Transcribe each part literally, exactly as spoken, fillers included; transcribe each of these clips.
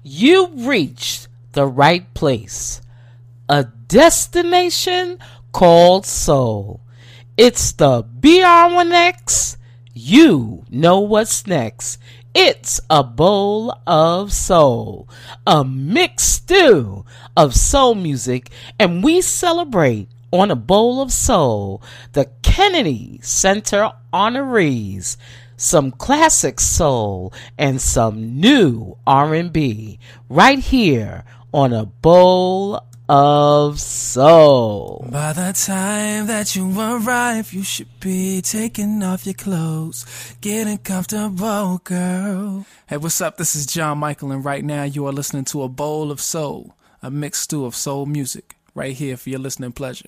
You reached the right place. A destination called soul. It's the B R one X. You know what's next. It's a bowl of soul, a mixed stew of soul music, and we celebrate on a bowl of soul the Kennedy Center honorees, some classic soul and some new R and B right here on a bowl of soul. By the time that you arrive, you should be taking off your clothes, getting comfortable, girl. Hey, what's up? This is John Michael, and right now you are listening to A Bowl of Soul, a mixed stew of soul music, right here for your listening pleasure.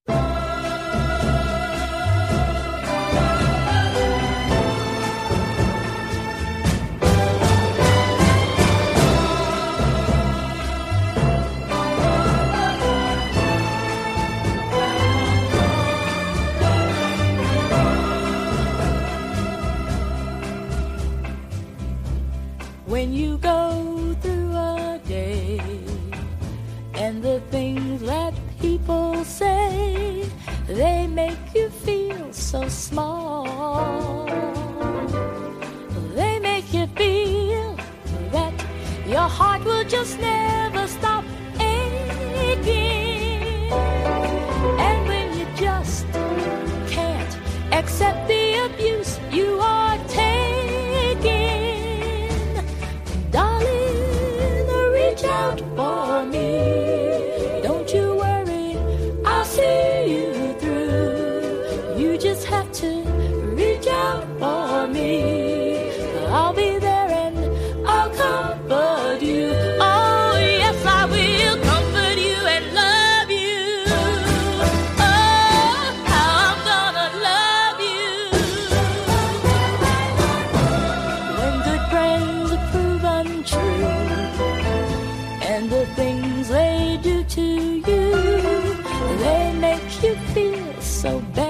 When you go through a day and the things that people say, they make you feel so small. They make you feel that your heart will just never stop aching. And when you just can't accept the abuse you are taking, darling, reach out for me. Don't you worry, I'll see you through. You just have to reach out for me. I'll be there and I'll comfort you. Oh, yes, I will comfort you and love you. Oh, how I'm gonna love you. When good friends prove untrue and the things they do to you, they make you feel so bad.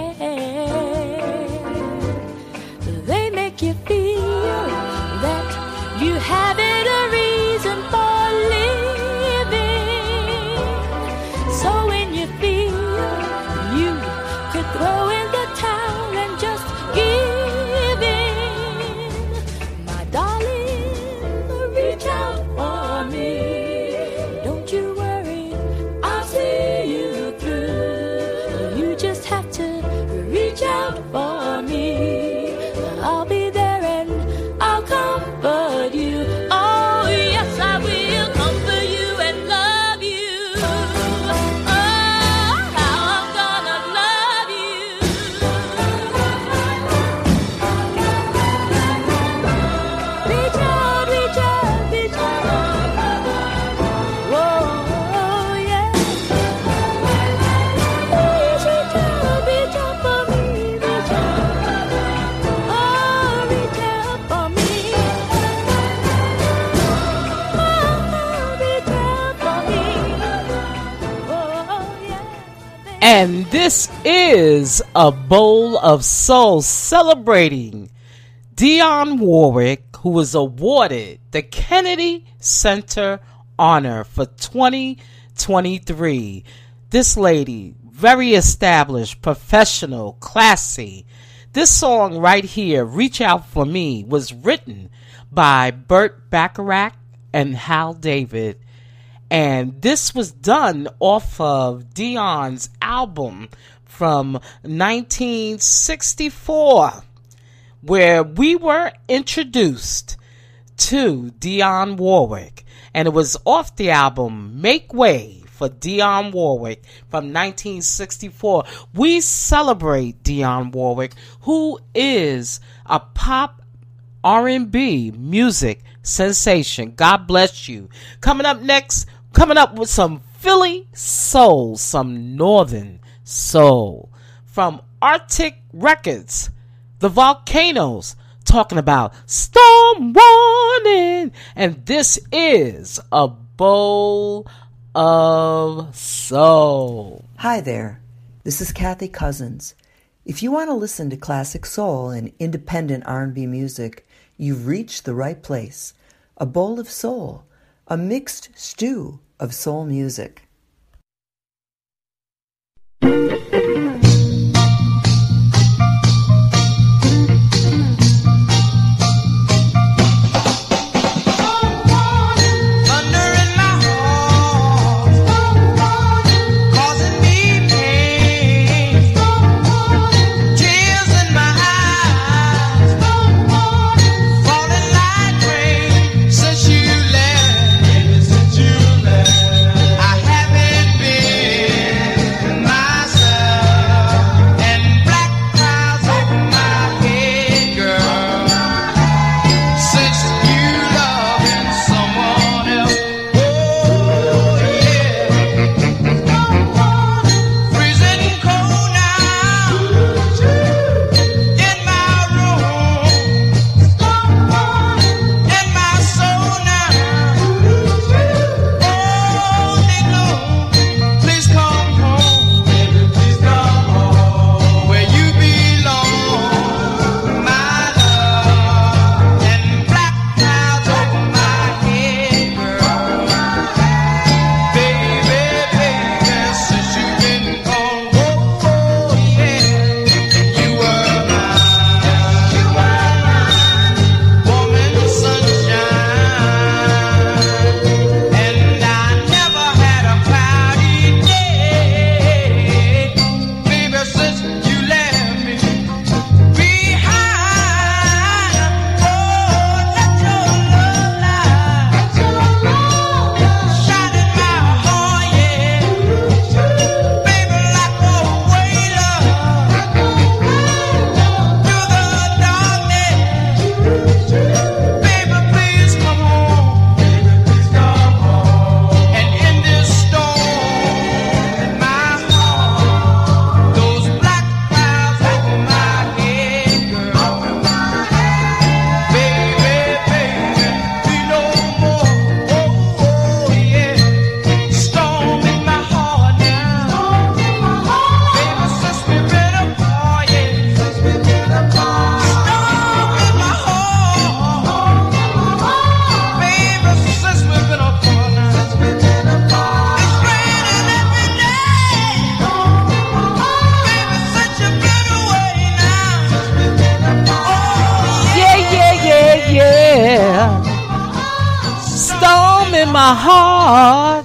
They make you feel that you haven't a reason for living. So when you feel you could throw in the towel and just give in, my darling, reach out for me. Don't you worry, I'll see you through. You just have to reach out for me. I'll be there and I'll comfort you. Oh, yes, I will comfort you and love you. Oh, how I'm gonna love you. Reach out, reach out, reach out. Whoa, yeah. Please reach out, reach out for me, reach out. Oh, reach out for me. Oh, reach out for me. Oh, yeah. And this is a bowl of soul celebrating Dionne Warwick, who was awarded the Kennedy Center honor for twenty twenty-three. This lady, very established, professional, classy. This song right here, Reach Out For Me, was written by Burt Bacharach and Hal David. And this was done off of Dionne's album from nineteen sixty-four, where we were introduced to Dionne Warwick. And it was off the album Make Way for Dionne Warwick from nineteen sixty-four. We celebrate Dionne Warwick, who is a pop R and B music sensation. God bless you. Coming up next, coming up with some Philly soul, some northern soul from Arctic Records, The Volcanoes, talking about Storm Warning. And this is a bowl of soul. Hi there, this is Kathy Cousins. If you want to listen to classic soul and independent R and B music, you've reached the right place. A Bowl of Soul, a mixed stew of soul music. I haven't been myself. in my heart.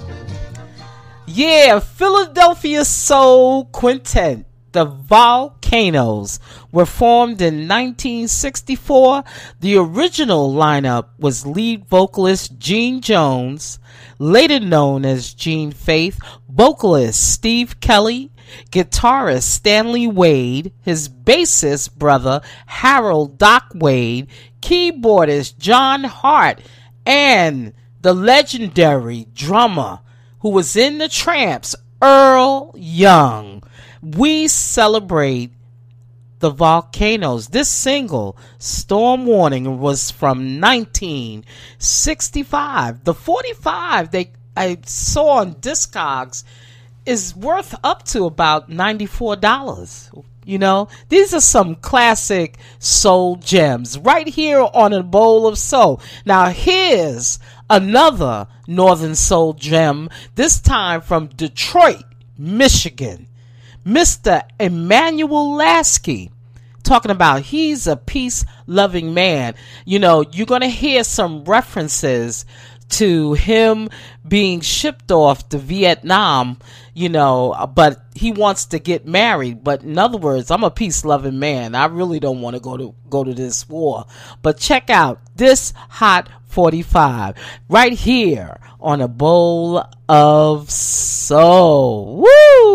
Yeah, Philadelphia Soul Quintet, the Volcanoes, were formed in nineteen sixty-four. The original lineup was lead vocalist Gene Jones, later known as Gene Faith, vocalist Steve Kelly, guitarist Stanley Wade, his bassist brother Harold Doc Wade, keyboardist John Hart, and the legendary drummer who was in the Tramps, Earl Young. We celebrate the Volcanoes. This single, Storm Warning, was from nineteen sixty-five. The forty-five they I saw on Discogs is worth up to about ninety-four dollars. You know, these are some classic soul gems right here on A Bowl of Soul. Now here's another Northern Soul gem, this time from Detroit, Michigan. Mister Emmanuel Lasky, talking about he's a peace-loving man. You know, you're going to hear some references to him being shipped off to Vietnam, you know, but he wants to get married. But in other words, I'm a peace-loving man. I really don't want to go to go to this war. But check out this Hot forty-five right here on A Bowl of Soul.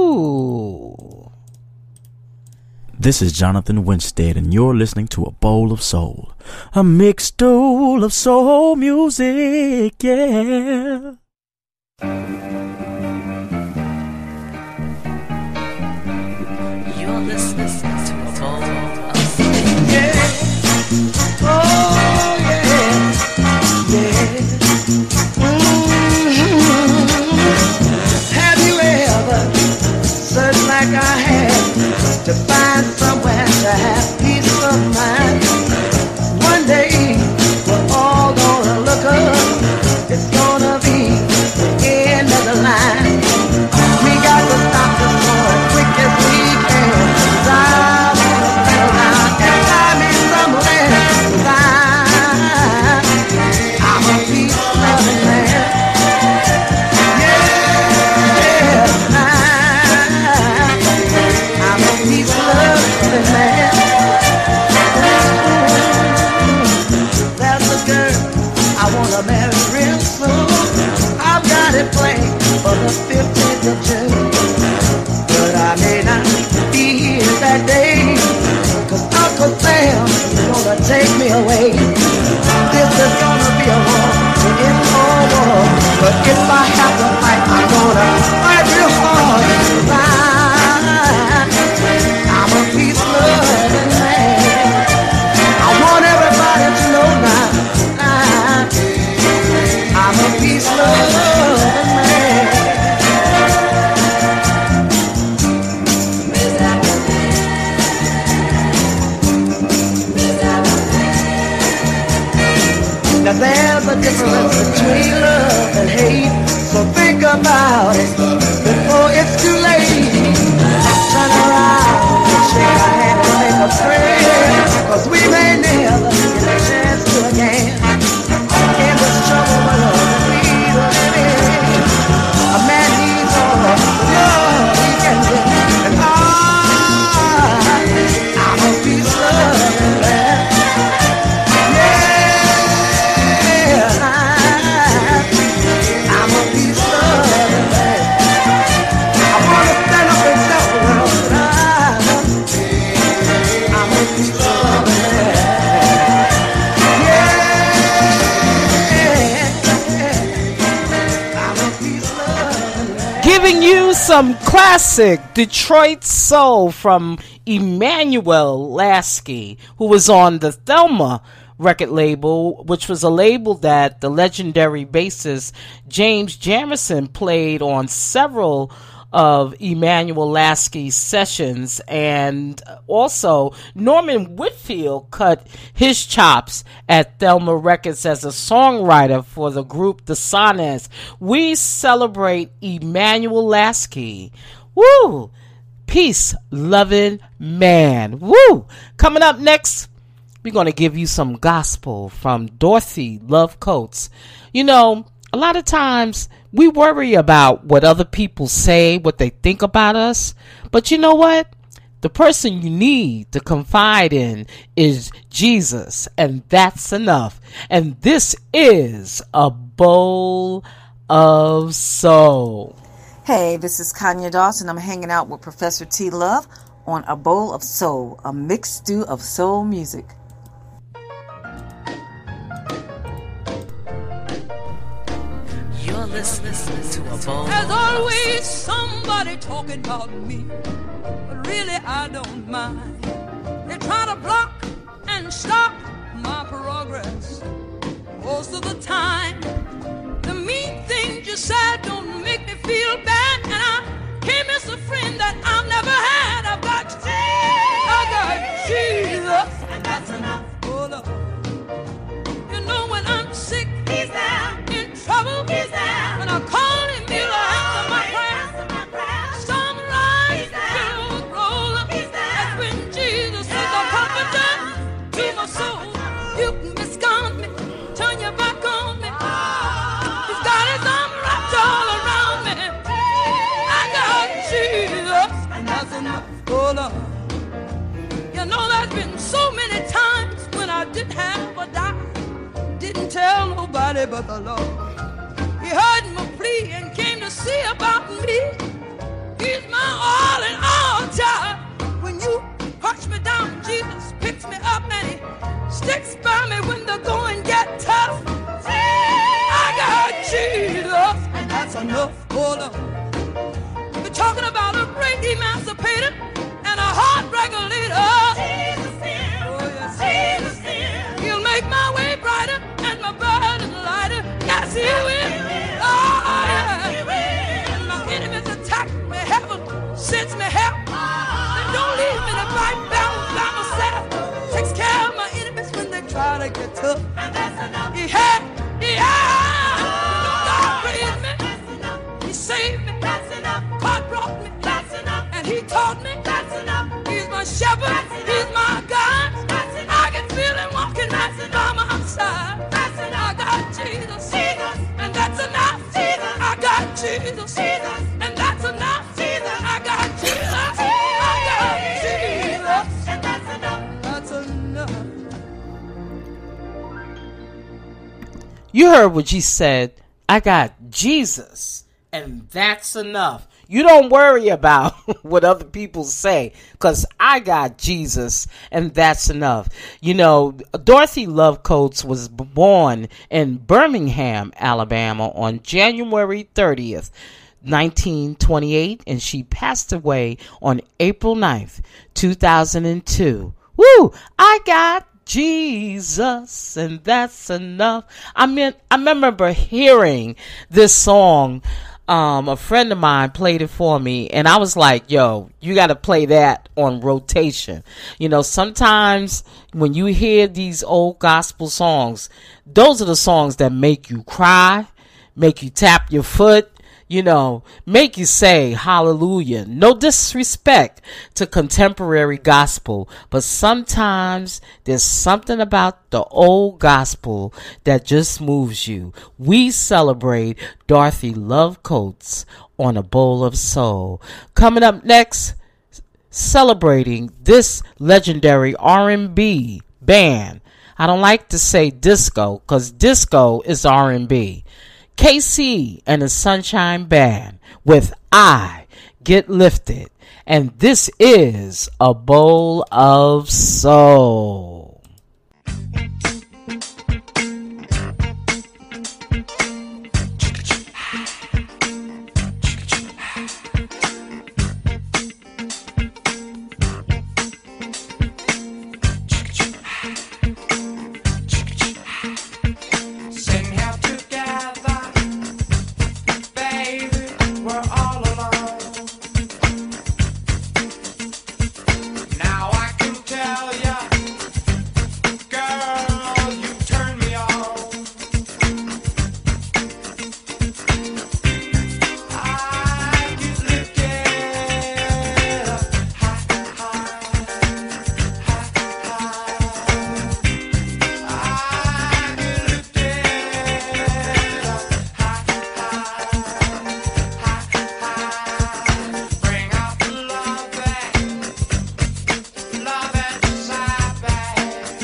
Woo! This is Jonathan Winstead, and you're listening to A Bowl of Soul, a mixed bowl of soul music, yeah. You're listening to A Bowl of Soul. Yeah. Oh, yeah. Yeah. Mm-hmm. Have you ever searched like I have to find somewhere to have peace of mind? One day we're all gonna look up. It's gonna be the fifteenth of June. But I may not be here that day, cause Uncle Sam is gonna take me away. This is gonna be a war to end all war. But if I have to fight, I'm gonna fight real hard. I'm a peace-loving man. I want everybody to know now, I'm a peace-loving man. Now there's a difference between love and hate, so think about it before it's too late. Turn around and shake a hand and make a friend, cause we may never get a chance to again. In this trouble world that we live in, a man needs all the love he can get. And I, I'm a peace-loving man. Giving you some classic Detroit soul from Emmanuel Lasky, who was on the Thelma record label, which was a label that the legendary bassist James Jamerson played on several of Emmanuel Lasky's sessions, and also Norman Whitfield cut his chops at Thelma Records as a songwriter for the group The Sonnets. We celebrate Emmanuel Lasky. Woo! Peace-loving man. Woo! Coming up next, we're going to give you some gospel from Dorothy Love Coates. You know, a lot of times we worry about what other people say, what they think about us. But you know what? The person you need to confide in is Jesus, and that's enough. And this is A Bowl of Soul. Hey, this is Kanya Dawson. I'm hanging out with Professor T. Love on A Bowl of Soul, a mixed stew of soul music. You're listening to A Bowl. There's always somebody talking about me, but really I don't mind. They try to block and stop my progress most of the time. The mean things you said don't make me feel bad, and I can't miss a friend that I've never had. I've got Jesus, I got Jesus, and that's enough. Oh, Lord. You know when I'm sick, He's there. In trouble, He's there. When I call Him, He'll answer my prayer. Storm rise, billows roll up. That's when Jesus is the comforter to my soul. You can miscount me, turn your back on me. He's got His arm wrapped all around me. I got Jesus, and that's enough. Oh, Lord. You know there's been so many times when I didn't have a dime. Didn't tell nobody but the Lord. He heard my plea and came to see about me. He's my all in all, child. When you hush me down, Jesus picks me up and He sticks by me when the going get tough. I got Jesus, and that's enough. Hold on. We're talking about a great emancipator and a heart regulator. Jesus is, oh, yes. Jesus is. He'll make my way brighter and my burden lighter. Yes, He will. Oh, yeah. And my enemies attack me, heaven sends me help. And don't leave me to fight down by myself. Takes care of my enemies when they try to get tough. And that's enough. He had, He had. God raised me. He saved me. That's enough. God brought me. That's enough. And He taught me. That's enough. He's my shepherd. He's my God. That's enough. I can feel Him walking right by my side. That's enough. I got Jesus. Jesus. And that's enough. Jesus. I got Jesus. Jesus. And that's enough. Jesus. I got Jesus. I got Jesus. And that's enough. That's enough. You heard what she said. I got Jesus, and that's enough. You don't worry about what other people say, because I got Jesus, and that's enough. You know, Dorothy Love Coates was born in Birmingham, Alabama on January thirtieth, nineteen twenty-eight, and she passed away on April ninth, two thousand two. Woo! I got Jesus, and that's enough. I mean, I remember hearing this song. Um, a friend of mine played it for me, and I was like, yo, you got to play that on rotation. You know, sometimes when you hear these old gospel songs, those are the songs that make you cry, make you tap your foot, you know, make you say hallelujah. No disrespect to contemporary gospel, but sometimes there's something about the old gospel that just moves you. We celebrate Dorothy Love Coates on A Bowl of Soul. Coming up next, celebrating this legendary R and B band. I don't like to say disco, because disco is R and B. K C and the Sunshine Band with I Get Lifted. And this is A Bowl of Soul. Now I can tell ya, girl, you turn me on. I get lifted up high, high, high, high. I get lifted up high, high, high, high. Bring out the love back. Love and desire back.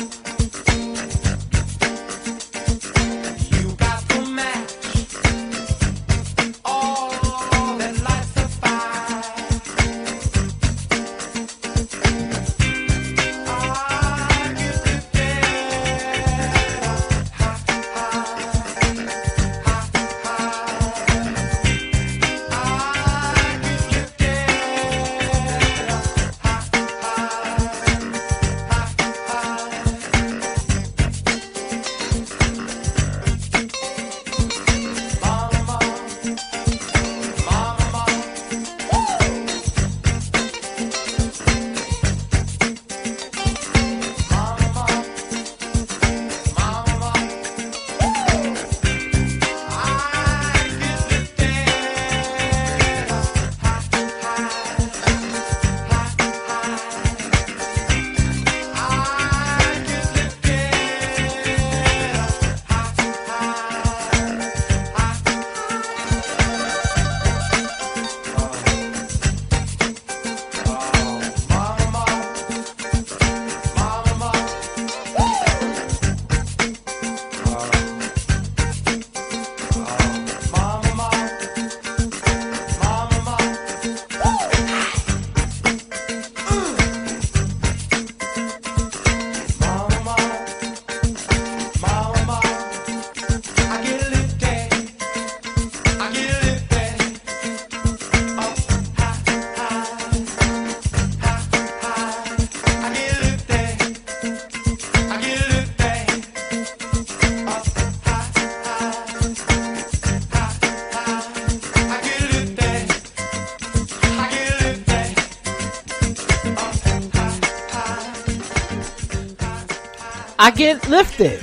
You got the match. All that lights the fire. I get lifted up high, high, I Get Lifted.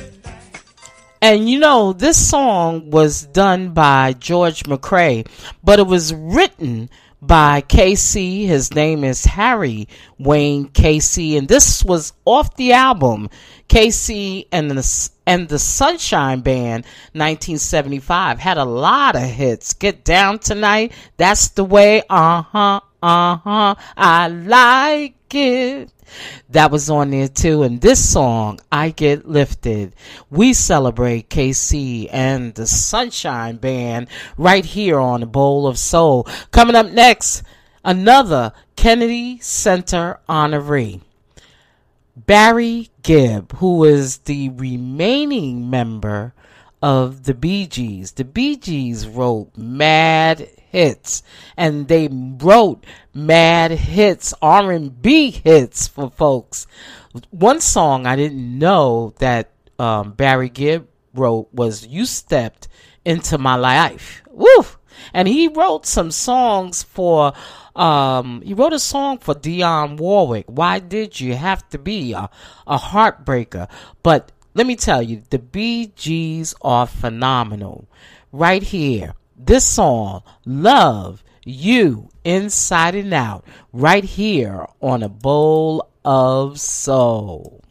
And you know, this song was done by George McCrae, but it was written by K C. His name is Harry Wayne K C, and this was off the album K C and the and the Sunshine Band nineteen seventy-five. Had a lot of hits. Get Down Tonight, That's the Way, uh-huh, uh-huh, I Like It. That was on there too. And this song, I Get Lifted. We celebrate K C and the Sunshine Band right here on A Bowl of Soul. Coming up next, another Kennedy Center honoree, Barry Gibb, who is the remaining member of the Bee Gees. The Bee Gees wrote mad hits, and they wrote mad hits, R and B hits for folks. One song I didn't know that um, Barry Gibb wrote was You Stepped Into My Life. Woo! And he wrote some songs for, um, he wrote a song for Dionne Warwick, Why Did You Have to Be a, a Heartbreaker? But let me tell you, the Bee Gees are phenomenal. Right here, this song, Love You Inside and Out, right here on A Bowl of Soul.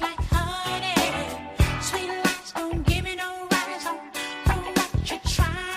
Sweet lies don't give me no rise on, on what you're trying.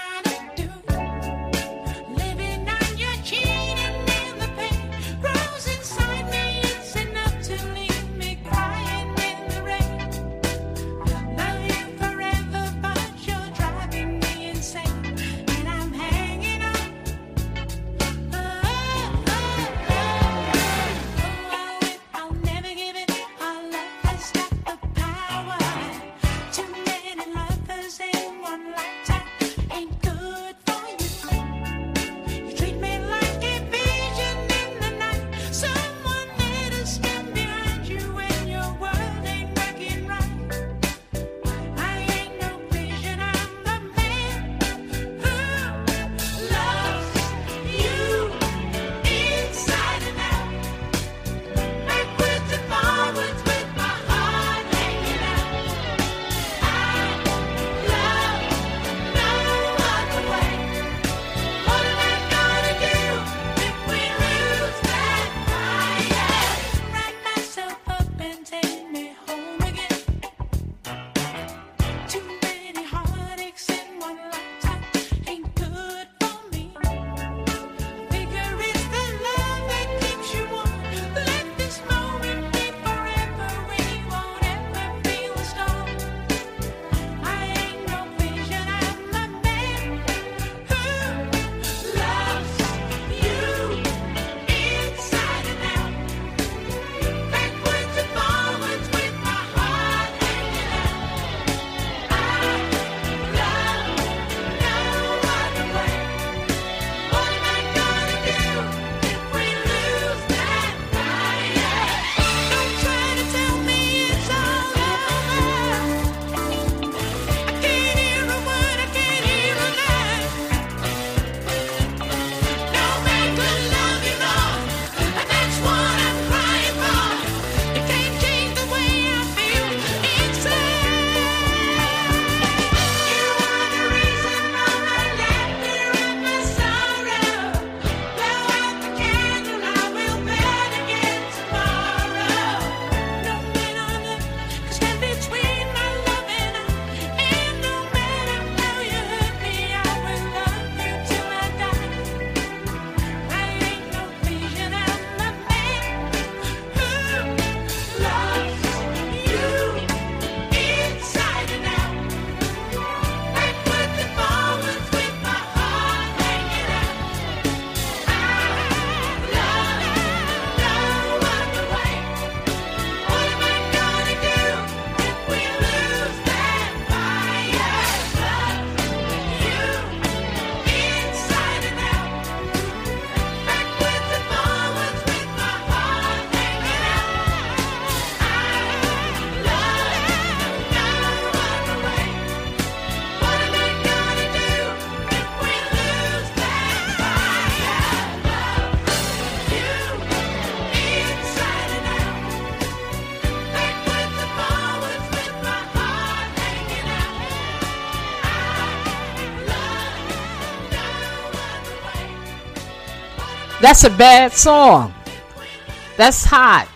That's a bad song. That's hot.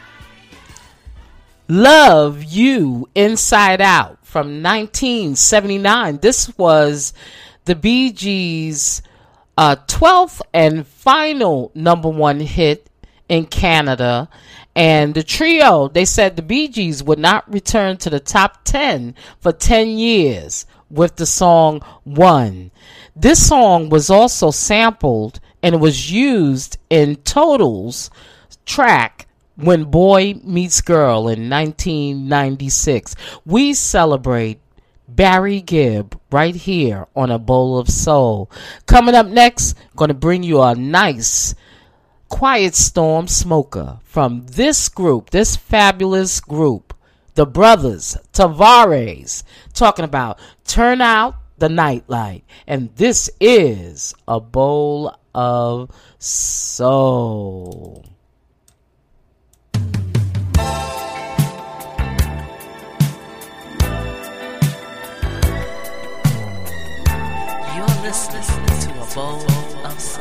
Love You Inside Out from nineteen seventy-nine. This was the Bee Gees' uh, twelfth and final number one hit in Canada. And the trio, they said the Bee Gees would not return to the top ten for ten years with the song One. This song was also sampled and it was used in Total's track When Boy Meets Girl in nineteen ninety-six. We celebrate Barry Gibb right here on A Bowl of Soul. Coming up next, going to bring you a nice Quiet Storm smoker from this group, this fabulous group, the Brothers Tavares, talking about Turn Out the Nightlight. And this is A Bowl of Soul. You're listening to A Bowl of Soul.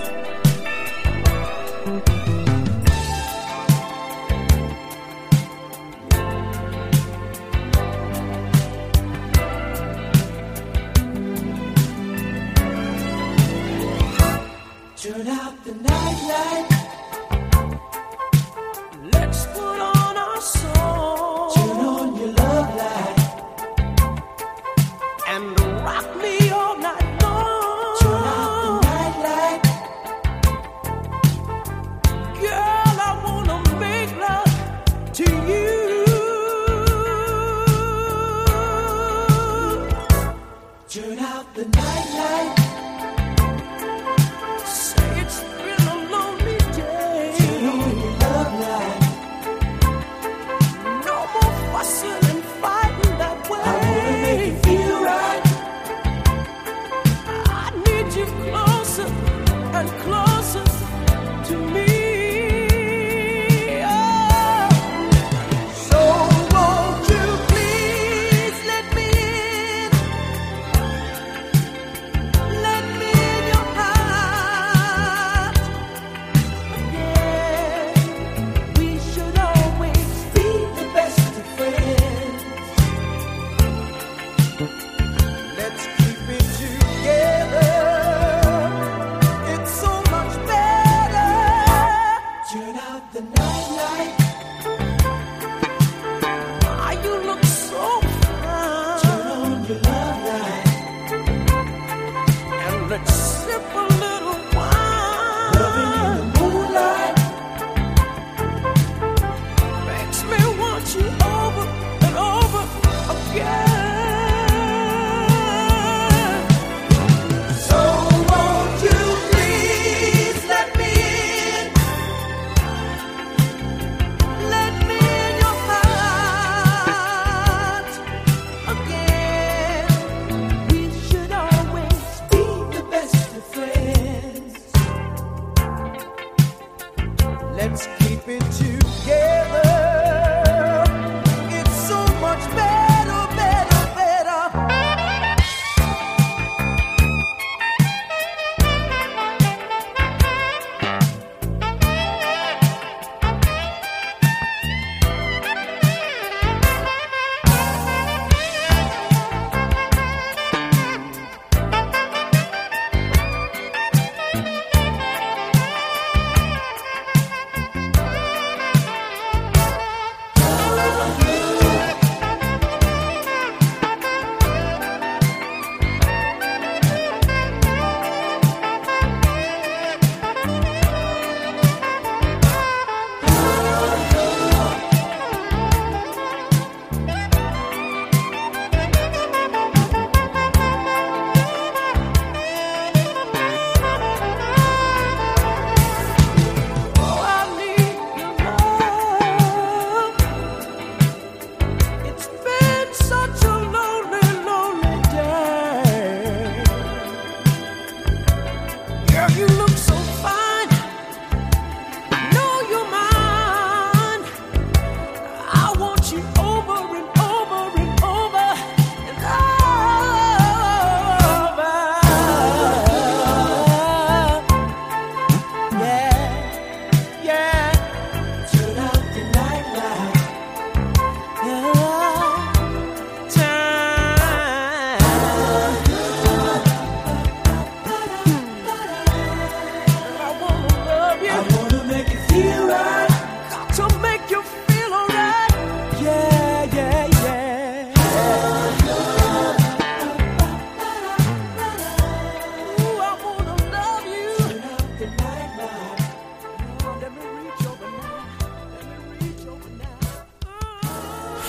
Turn out the nightlight. Let's put on our song. Turn on your love light and rock me all night long. Turn out the nightlight. Girl, I wanna make love to you. Turn out the nightlight.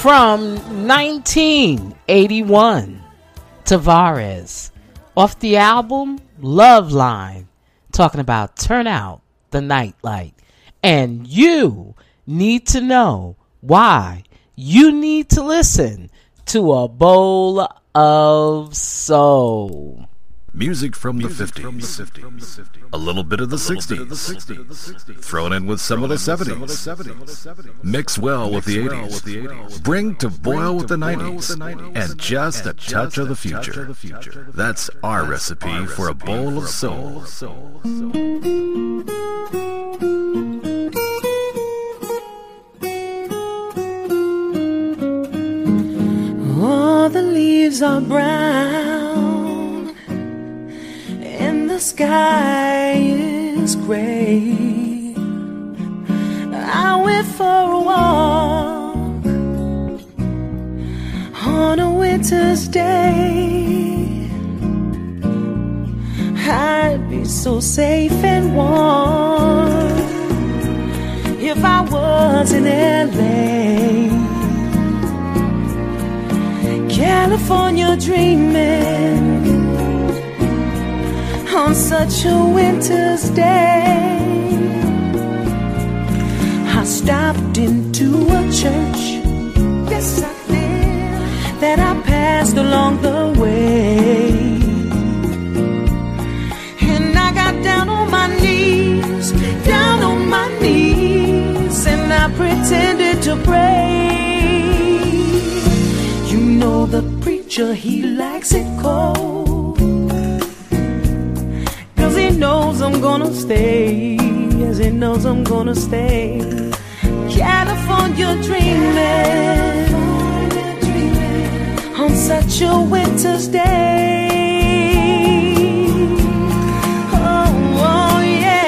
From nineteen eighty-one, Tavares, off the album Love Line, talking about Turn Out the Nightlight. And you need to know why you need to listen to A Bowl of Soul. Music from the fifties, a little bit of the sixties, thrown in with some of the seventies, mix well with the eighties, bring to boil with the nineties, and just a touch of the future. That's our recipe for a bowl of soul. All the leaves are brown and the sky is gray. I went for a walk on a winter's day. I'd be so safe and warm if I was in L A. California dreaming on such a winter's day. I stopped into a church, yes I did, that I passed along the way. And I got down on my knees, down on my knees, and I pretended to pray. You know the preacher, he likes it cold, 'cause he knows I'm gonna stay, yes he knows I'm gonna stay. California dreaming on such a winter's day. Oh, oh yeah.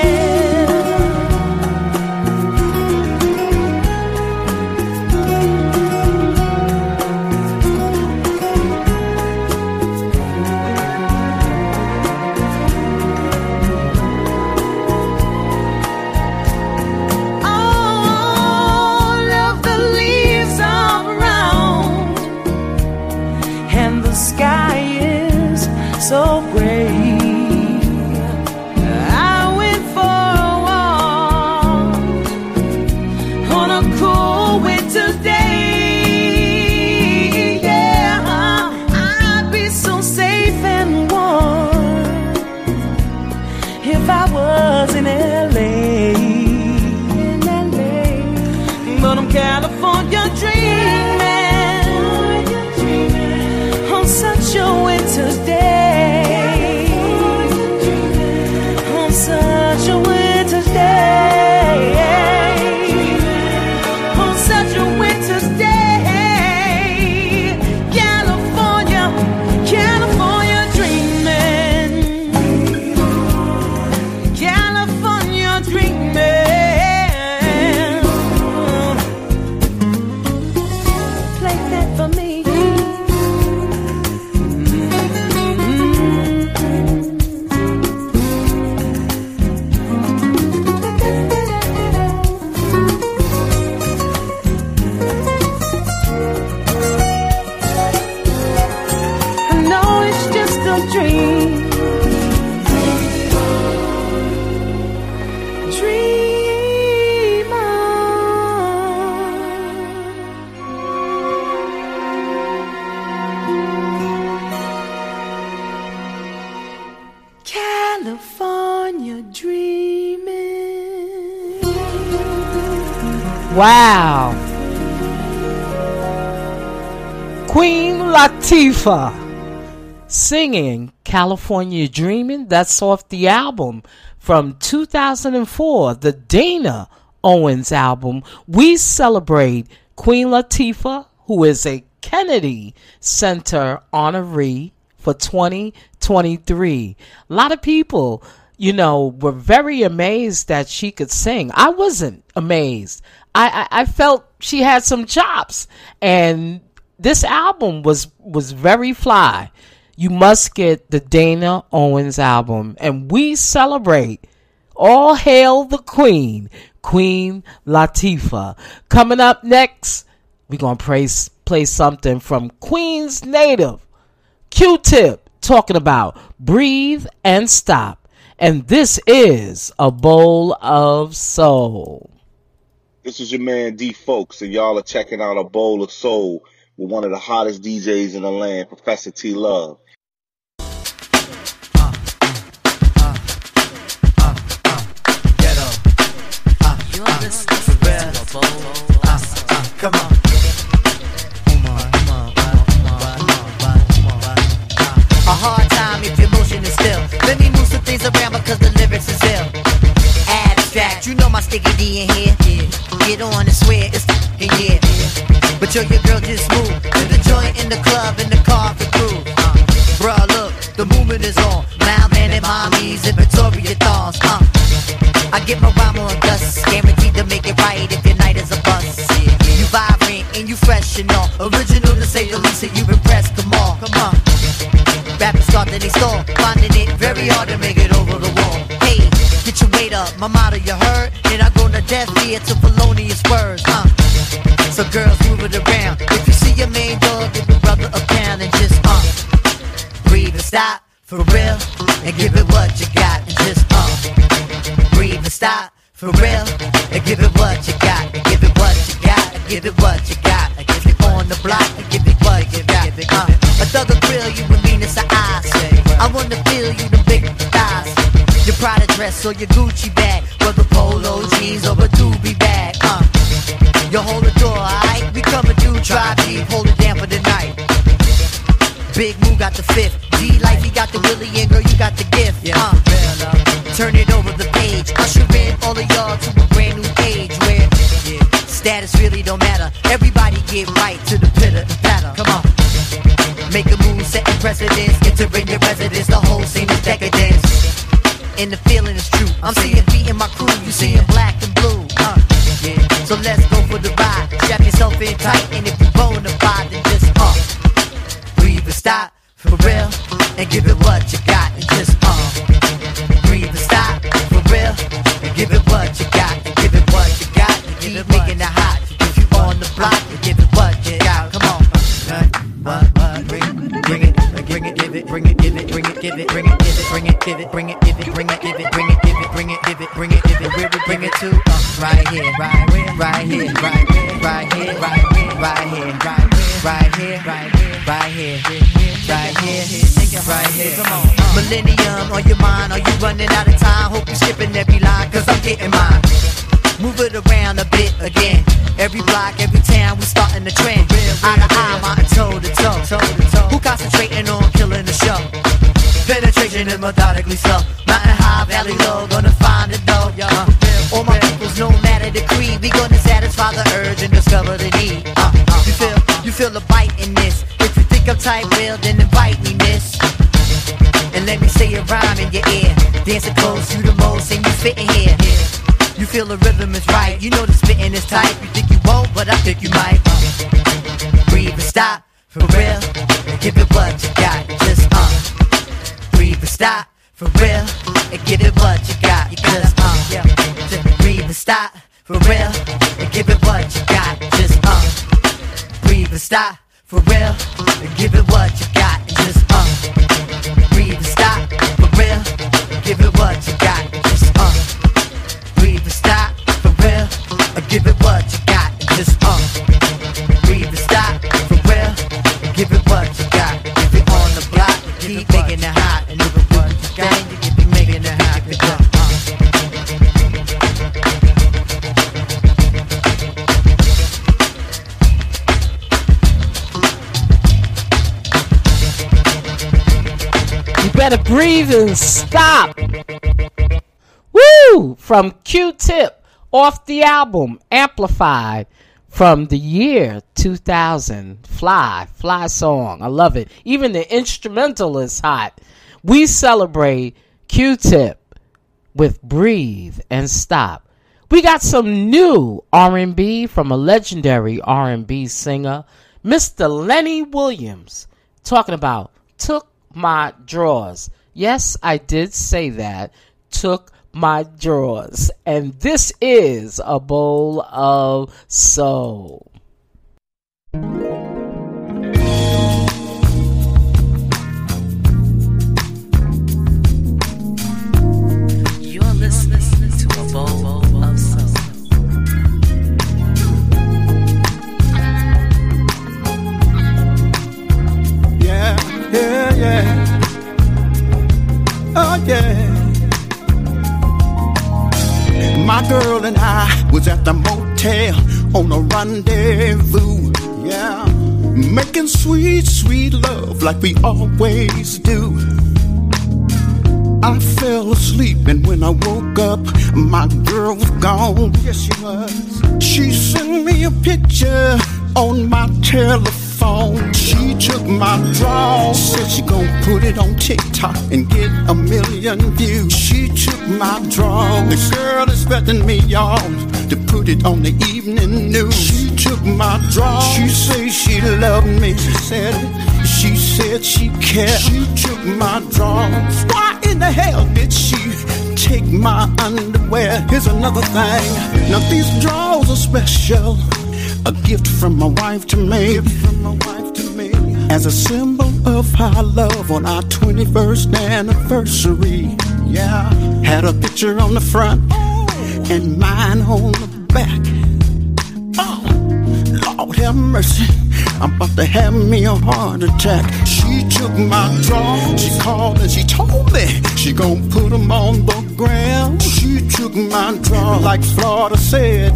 So great. I went for a walk on a cool winter's day. Yeah, I'd be so safe and warm if I was in L A. In L A, but I'm California dreaming on such a winter's day. Such a winter's day, on such a winter's day, California, California dreaming, California dreaming. Play that for me. Dream, dream on. California dreaming. Wow. Queen Latifah singing California Dreamin'. That's off the album from two thousand four, the Dana Owens album. We celebrate Queen Latifah, who is a Kennedy Center honoree for twenty twenty-three. A lot of people, you know, were very amazed that she could sing. I wasn't amazed. I, I, I felt she had some chops, and this album was was very fly. You must get the Dana Owens album. And we celebrate. All hail the Queen, Queen Latifah. Coming up next, We're going to play, play something from Queens native Q-Tip talking about Breathe and Stop. And this is A Bowl of Soul. This is your man D Folks, and y'all are checking out A Bowl of Soul with one of the hottest D Js in the land, Professor T Love. You're listening to A Bowl of Soul. Come on. A hard time if your motion is still. Let me move some things around because the lyrics is ill. Abstract, you know my sticky D in here. Get on and swear it's in here. But yo, your girl just moved to the joint in the club in the car for groove. Uh, bruh, look, the movement is on. Malman and mommies and Victoria thongs. Uh, I get my rhyme on dust, guaranteed to make it right if your night is a bust. You vibrant and you fresh and all. Original to say the least, and you impressed them all. Come on. Rappers start then they stall, finding it very hard to make it over the wall. Hey, get your weight up, my motto you heard, and I go to death ear to felonious words, huh? So girls move it around. If you see your main dog, give your brother a pound and just uh breathe and stop for real, and give it what you got and just uh breathe and stop for real, and give it what you got, and give it what you got, and give it what you got, and give it on the block, and give it what you got. Uh, a thug'll grill you with meanness of eyes. I wanna feel you the big thighs. Your Prada dress or your Gucci bag, whether polo jeans or a doobie bag. Uh, you hold the door, alright? We coming through, drive deep, hold it down for the night. Big Moo got the fifth, D Life he got the Willie, and girl you got the gift. Uh, turn it over the page, usher in all of y'all to a brand new age where yeah, status really don't matter. Everybody get right to the pitter and patter. Come on. Make a move, setting precedence, entering your residence, the whole scene is decadence. And the feeling is true. I'm seeing beat in my crew, you seeing black and blue. Uh, yeah. So let's go for the ride. Strap yourself in tight, and if you bona fide, then just uh breathe and stop for real, and give it what you got, and just uh breathe and stop for real, and give it what you got, and give it what you got, and keep making it hot. If you on the block, and give it what you got. Come on. What, what, bring, bring it, bring it, give it, bring it, give it, bring it, give it, bring it, give it, bring it, give it, bring it, give it, bring it, give it, bring it, give it, bring it, give it, bring it, give it, where we bring it to? Right here, right here, right here, right here, right here, right here, right here, right here, right here, right here, right here, right here. Come on, Millennium on your mind, are you running out of time? Hope you skipping every line, cause I'm getting mine. Move it around a bit again. Every block, every town, we starting the trend. Eye to eye, mountain toe to toe. Who concentrating on killing the show? Penetration is methodically slow. Mountain high, valley low, gonna find the dough. Uh, all my peoples, no matter the creed, we gonna satisfy the urge and discover the need. Uh, uh, you feel, you feel a bite in this. If you think I'm tight, well, then invite me, miss. And let me say a rhyme in your ear. Dancing close, you the most, and you fitting here. You feel the rhythm is right, you know the spitting is tight. You think you won't, but I think you might. uh, Breathe and stop, for real, and give it what you got. Just uh breathe and stop, for real, and give it what you got. You just uh yeah. Just breathe and stop, for real, and give it what you got. Just uh breathe and stop, for real, and give it what you got. And just uh breathe and stop, for real, and give it what you got. Just uh breathe and stop, for real, and give it what you got. And just uh breathe and stop, for real, and give it what you got. If you're on the block, you keep making it hot, and if it what you got, you keep making it hot. Just uh You better breathe and stop. Woo! From Q-Tip off the album Amplified from the year two thousand. Fly, fly song. I love it. Even the instrumental is hot. We celebrate Q-Tip with Breathe and Stop. We got some new R and B from a legendary R and B singer, Mister Lenny Williams, talking about Took My Drawers. Yes, I did say that. Took my drawers. And this is A Bowl of Soul. girl and I was at the motel on a rendezvous, yeah, making sweet, sweet love like we always do. I fell asleep and when I woke up, my girl was gone. Yes, she was. She sent me a picture on my telephone. She took my drawers, said she gon' put it on TikTok and get a million views. She took my drawers. The girl expecting me, y'all, to put it on the evening news. She took my drawers. She said she loved me. She said she said she cared. She took my drawers. Why in the hell did she take my underwear? Here's another thing. Now these drawers are special. A gift from my wife to me, from my wife to me, as a symbol of our love on our twenty-first anniversary. Yeah, had a picture on the front and mine on the back. Oh, Lord have mercy, I'm about to have me a heart attack. She took my drawers, she called and she told me she gon' put them on the ground. She took my drawers, like Florida said.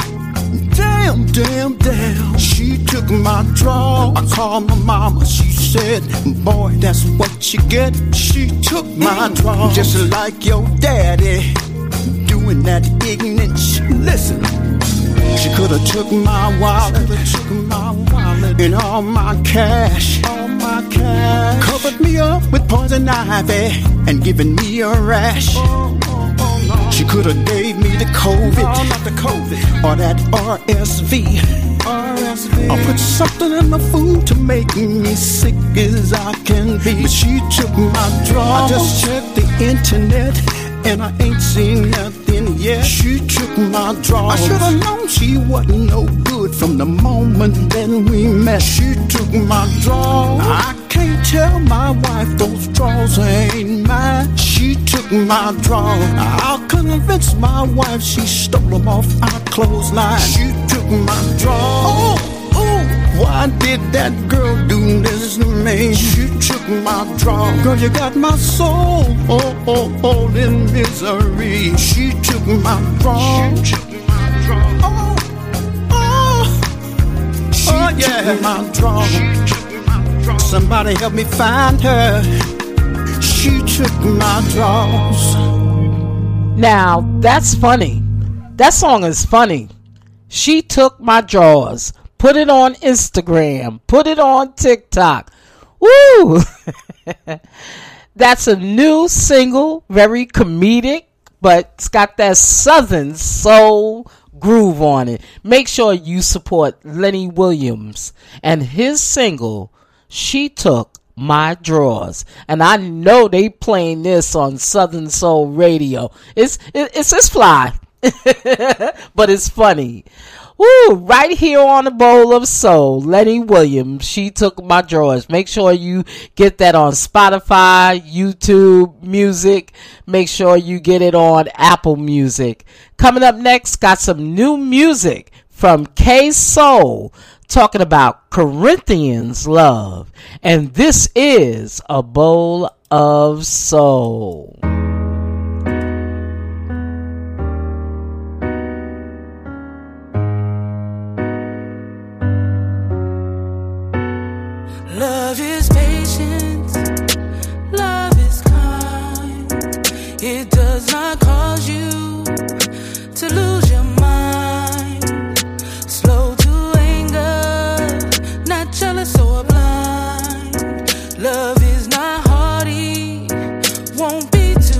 Damn, damn, damn. She took my drawers. I called my mama. She said, boy, that's what you get. She took my drawers, just like your daddy, doing that ignorant shit. Listen, she coulda took my wallet, took my wallet, and all my cash, all my cash. Covered me up with poison ivy and given me a rash. She coulda gave me the COVID, oh, not the COVID, or that R S V. R S V. Or put something in my food to make me sick as I can be. But she took my drawers. I just checked the internet and I ain't seen nothing yet. She took my drawers. I shoulda known she wasn't no good from the moment that we met. She took my drawers. I can't tell my wife those drawers ain't mine. She took my drawers. I'll convince my wife she stole them off our clothesline. She took my drawers. Oh, oh, why did that girl do this to me? She took my drawers. Girl, you got my soul, oh, oh, oh, in misery. She took my drawers. She took my drawers. Oh, oh, she oh, yeah. took my drawers. Somebody help me find her. She took my drawers. Now, that's funny. That song is funny. She took my drawers. Put it on Instagram. Put it on TikTok. Woo! That's a new single. Very comedic, but it's got that Southern soul groove on it. Make sure you support Lenny Williams and his single, She Took My Drawers. And I know they playing this on Southern Soul Radio. It's it, it's it's fly, but it's funny. Woo! Right here on A Bowl of Soul, Lenny Williams, She Took My Drawers. Make sure you get that on Spotify, YouTube Music. Make sure you get it on Apple Music. Coming up next, got some new music from K-Soul, talking about Corinthians love. And this is A Bowl of Soul. Love is patient, love is kind. It does not cause you to lose your mind. Slow to anger, not jealous or blind. Love is not hardy, won't be too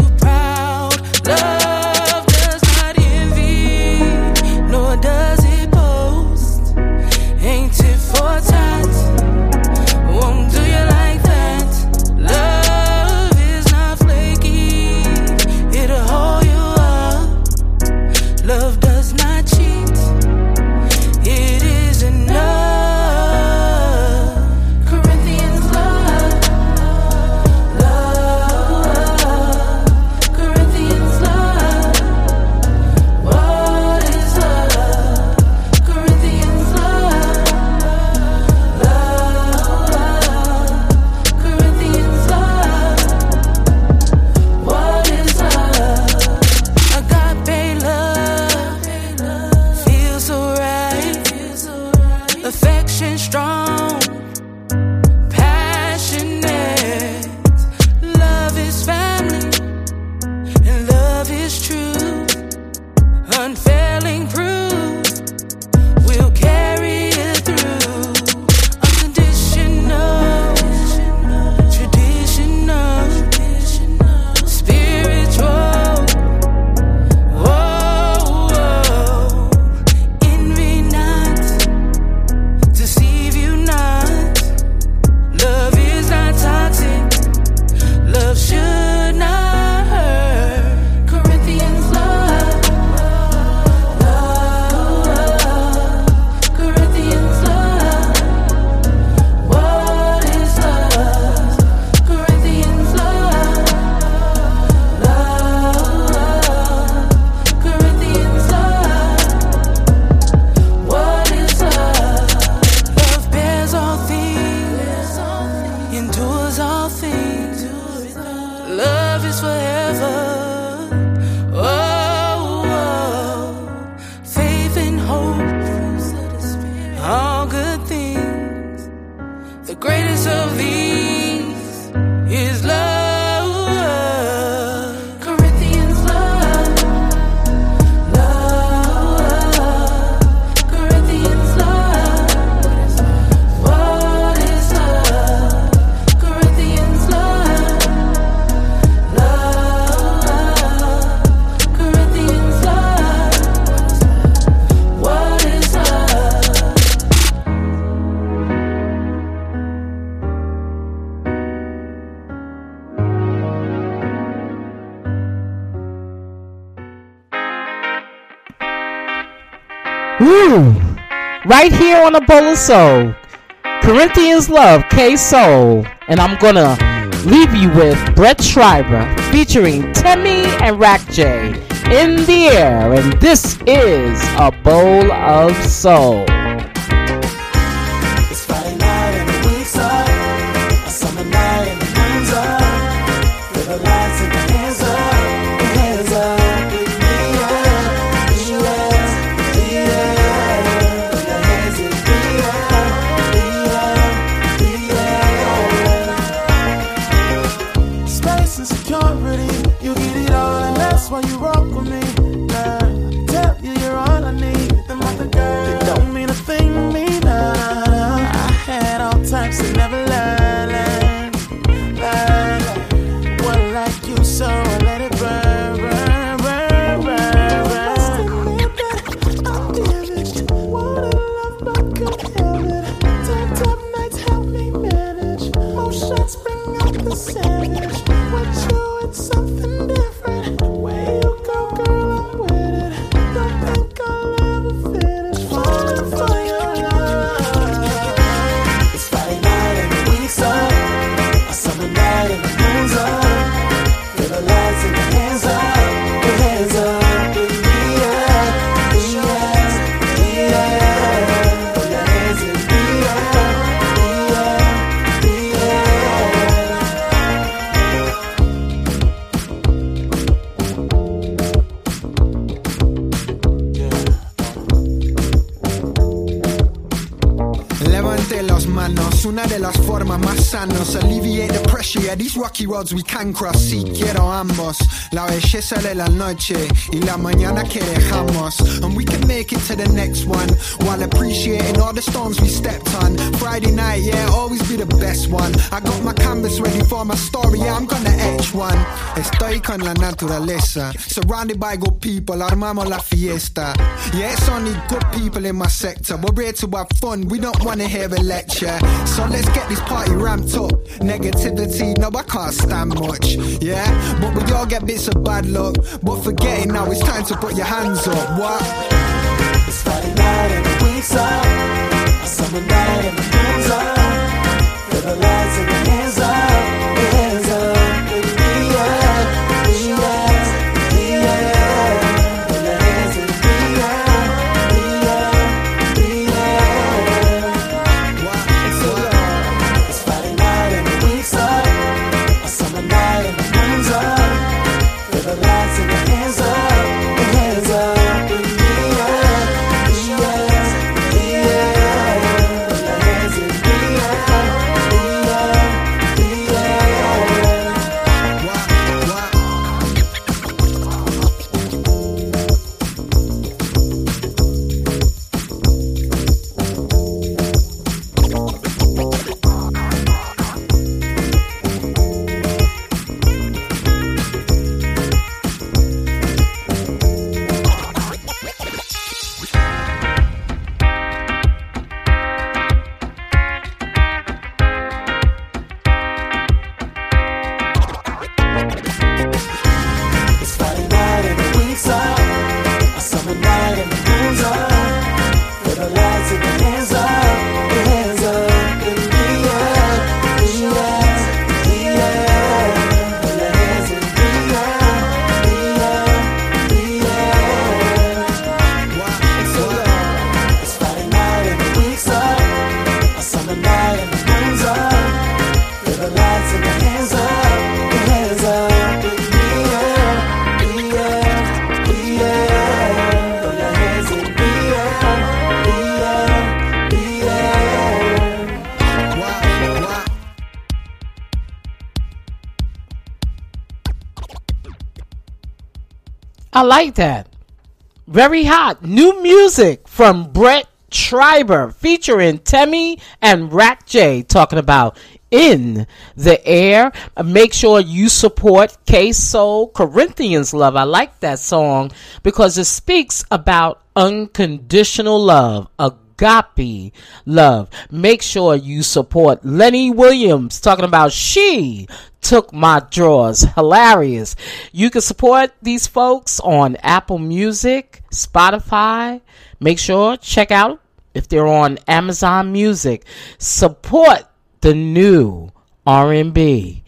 Woo! Right here on A Bowl of Soul, Corinthians Love, K-Soul, and I'm gonna leave you with Brett Schreiber featuring Temmie and Rack J, In the Air, and this is A Bowl of Soul. It's Friday night and the week's up, a summer night and the moon's up, feel the lights and the hands up, the hands up, in the air, in the air, in the air, put your hands in the air, in the air, in the air. Space and security, you get it all and that's why you rock with me. Nah, tell you you're all I need, the mother girl, it don't mean a thing to me now. I had all types and never learned, learned, one like you, so I let it burn, burn, burn, burn, burn. I'm damaged, wanna love but could have it. Tight up nights help me manage, most shots bring out the savage. With you it's something different, where you go girl I'm with it. Don't think I'll ever finish falling for your love. It's Friday night and the week's up, a summer night and the moon's up, feel the lights and the hands up, the hands up, in the air, in the air, in the air, put your hands in the air, in the Levante las manos, una de las formas más sanas. Alleviate the pressure, yeah, these rocky roads we can cross. Si quiero ambos, la belleza de la noche y la mañana que dejamos. And we can make it to the next one, while appreciating all the stones we stepped on. Friday night, yeah, always be the best one. I got my canvas ready for my story, yeah, I'm gonna etch one. Estoy con la naturaleza, surrounded by good people, armamos la fiesta. Yeah, it's only good people in my sector. We're here to have fun, we don't wanna hear a lecture. So let's get this party ramped up. Negativity, no, I can't stand much. Yeah, but we all get bits of bad luck. But forgetting now, it's time to put your hands up. What? It's Friday night and the week's up, a summer night and the moon's up, feel the lights and the hands up, the hands up, in the air, in the air, in the air, put your hands in the air, in the air, in the air. It's love. It's Friday night and the week's up, a summer night and the moon's up, feel the lights and the hands up, the hands up, in the air, in the air, in the air, put your hands in the air, in the air, in the air. It's Friday night and the week's up, a summer night and the moon's up, feel the lights and the hands up, the hands up, in the air, in the air, in the air, put your hands in the air, in the air, in the air. It's love. It's Friday night and the week's up, a summer night and the moon's up, feel the lights and the hands up, the hands up, in the air, in the air, in the air, throw your hands in the air, in the air, in the air. I like that. Very hot. New music from Brett Schreiber featuring Temmie and Rack J, talking about In the Air. Make sure you support K-Soul, Corinthians Love. I like that song because it speaks about unconditional love, a Agape Love. Make sure you support Lenny Williams talking about She Took My Drawers. Hilarious. You can support these folks on Apple Music, Spotify. Make sure check out if they're on Amazon Music. Support the new R and B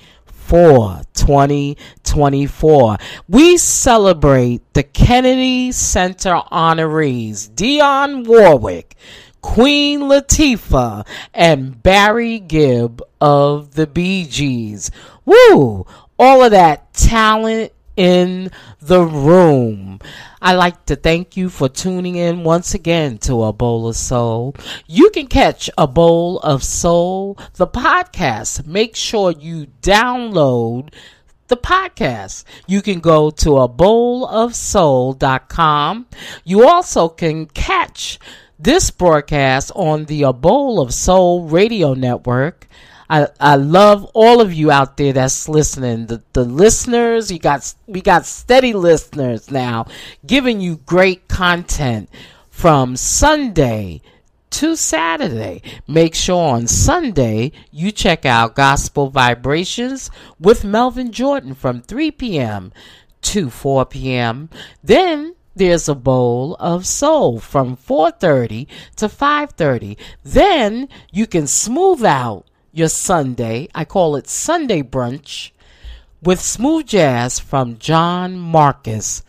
for twenty twenty-four. We celebrate the Kennedy Center honorees Dionne Warwick, Queen Latifah, and Barry Gibb of the Bee Gees. Woo! All of that talent in the room. I'd like to thank you for tuning in once again to A Bowl of Soul. You can catch A Bowl of Soul, the podcast. Make sure you download the podcast. You can go to a bowl of soul dot com. You also can catch this broadcast on the A Bowl of Soul radio network. I, I love all of you out there that's listening. The, the listeners, you got we got steady listeners now, giving you great content from Sunday to Saturday. Make sure on Sunday you check out Gospel Vibrations with Melvin Jordan from three p.m. to four p.m. Then there's A Bowl of Soul from four thirty to five thirty. Then you can smooth out your Sunday. I call it Sunday brunch with smooth jazz from John Marcus.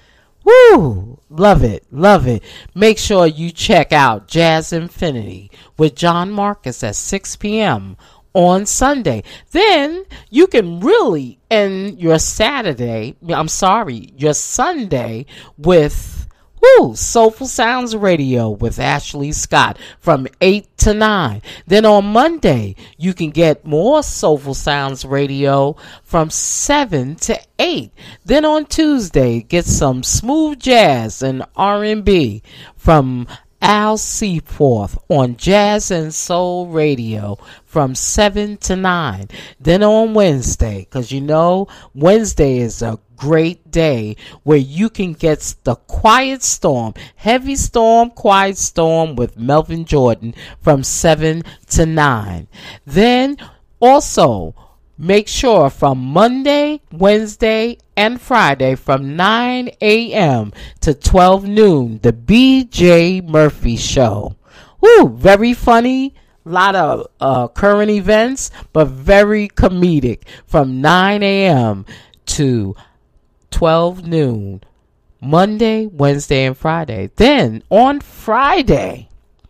Woo! Love it. Love it. Make sure you check out Jazz Infinity with John Marcus at six p.m. on Sunday. Then you can really end your Saturday, I'm sorry, your Sunday with Woo! Soulful Sounds Radio with Ashley Scott from eight to nine. Then on Monday, you can get more Soulful Sounds Radio from seven to eight. Then on Tuesday, get some smooth jazz and R and B from Al Seaforth on Jazz and Soul Radio from seven to nine. Then on Wednesday, because you know Wednesday is a great day where you can get the Quiet Storm, Heavy Storm, Quiet Storm with Melvin Jordan from seven to nine. Then also make sure from Monday, Wednesday, and Friday from nine a.m. to twelve noon, the B J Murphy Show. Woo, very funny. A lot of uh, current events, but very comedic from nine a.m. to twelve noon, Monday, Wednesday, and Friday. Then on Friday,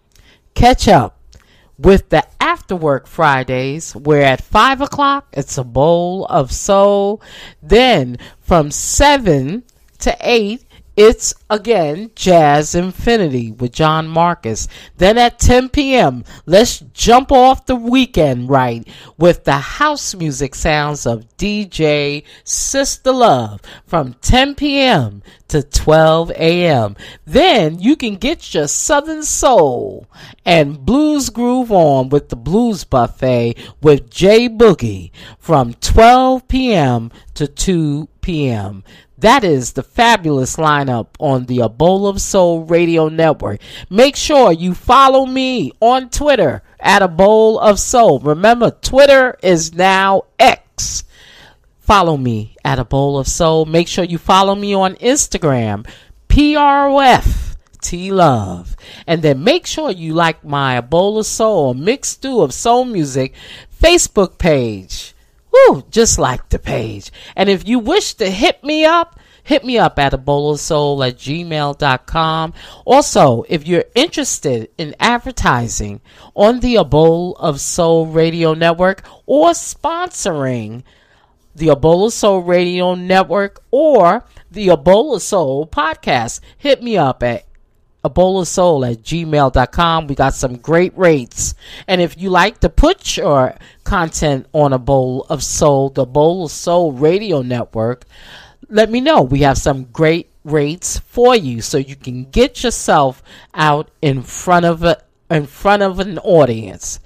catch up with the Afterwork Fridays, where at five o'clock, it's A Bowl of Soul. Then from seven to eight, it's again Jazz Infinity with John Marcus. Then at ten p.m., let's jump off the weekend right with the house music sounds of D J Sister Love from ten p.m. to twelve a.m. Then you can get your Southern Soul and Blues Groove on with the Blues Buffet with J Boogie from twelve p.m. to two p.m. That is the fabulous lineup on the A Bowl of Soul Radio Network. Make sure you follow me on Twitter at A Bowl of Soul. Remember, Twitter is now X. Follow me at A Bowl of Soul. Make sure you follow me on Instagram, P R O F T Love. And then make sure you like my A Bowl of Soul, a mixed stew of soul music Facebook page. Woo, just like the page. And if you wish to hit me up, hit me up at a bowl of soul at gmail dot com. Also, if you're interested in advertising on the A Bowl of Soul Radio Network or sponsoring the A Bowl of Soul Radio Network or the A Bowl of Soul podcast, hit me up at a bowl of soul at gmail dot com. We got some great rates. And if you like to put your content on A Bowl of Soul, the Bowl of Soul Radio Network, let me know. We have some great rates for you so you can get yourself out in front of a, in front of an audience.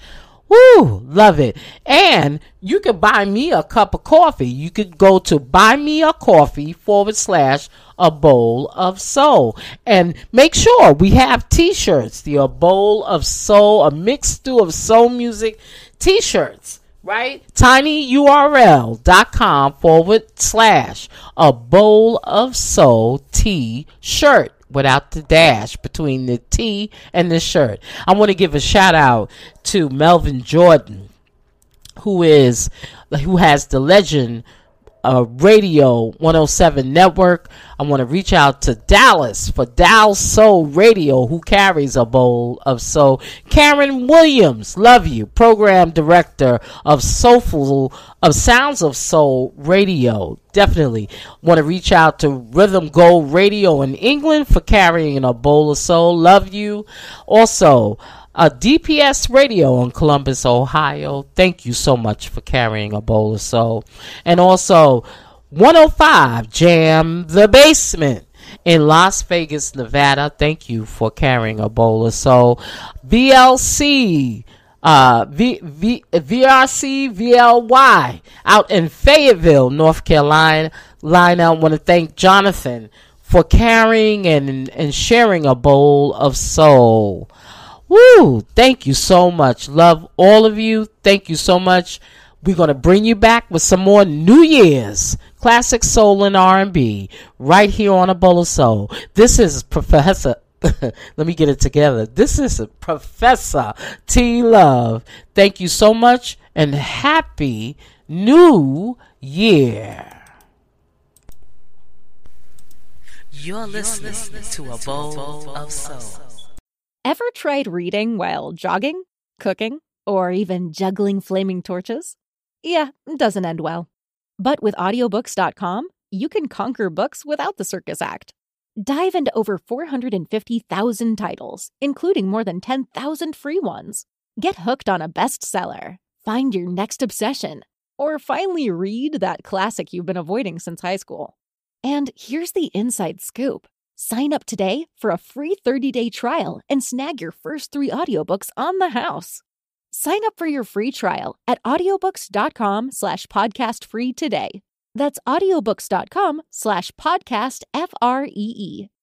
Woo, love it. And you can buy me a cup of coffee. You could go to buy me a coffee forward slash a bowl of soul. And make sure we have t-shirts, the A Bowl of Soul, a mixed stew of soul music t-shirts, right? tinyurl.com forward slash a bowl of soul t-shirt. Without the dash between the T and the shirt. I want to give a shout out to Melvin Jordan, who is who has the Legend uh, Radio one oh seven network. I want to reach out to Dallas for Dal Soul Radio, who carries A Bowl of Soul. Karen Williams, love you, program director of Soulful of Sounds of Soul Radio. Definitely want to reach out to Rhythm Gold Radio in England for carrying A Bowl of Soul. Love you. Also, uh, D P S Radio in Columbus, Ohio. Thank you so much for carrying A Bowl of Soul. And also, one oh five Jam the Basement in Las Vegas, Nevada. Thank you for carrying A Bowl of Soul. V L C. Uh, v, v, VRC V L Y out in Fayetteville, North Carolina. I want to thank Jonathan for carrying and, and sharing A Bowl of Soul. Woo! Thank you so much. Love all of you. Thank you so much. We're going to bring you back with some more New Year's classic soul and R and B right here on A Bowl of Soul. This is Professor... Let me get it together. This is Professor T Love. Thank you so much and happy New Year. You're listening to A Bowl of Soul. Ever tried reading while jogging, cooking, or even juggling flaming torches? Yeah, it doesn't end well. But with audiobooks dot com, you can conquer books without the circus act. Dive into over four hundred fifty thousand titles, including more than ten thousand free ones. Get hooked on a bestseller, find your next obsession, or finally read that classic you've been avoiding since high school. And here's the inside scoop. Sign up today for a free thirty-day trial and snag your first three audiobooks on the house. Sign up for your free trial at audiobooks.com slash podcast free today. That's audiobooks.com slash podcast F R E E.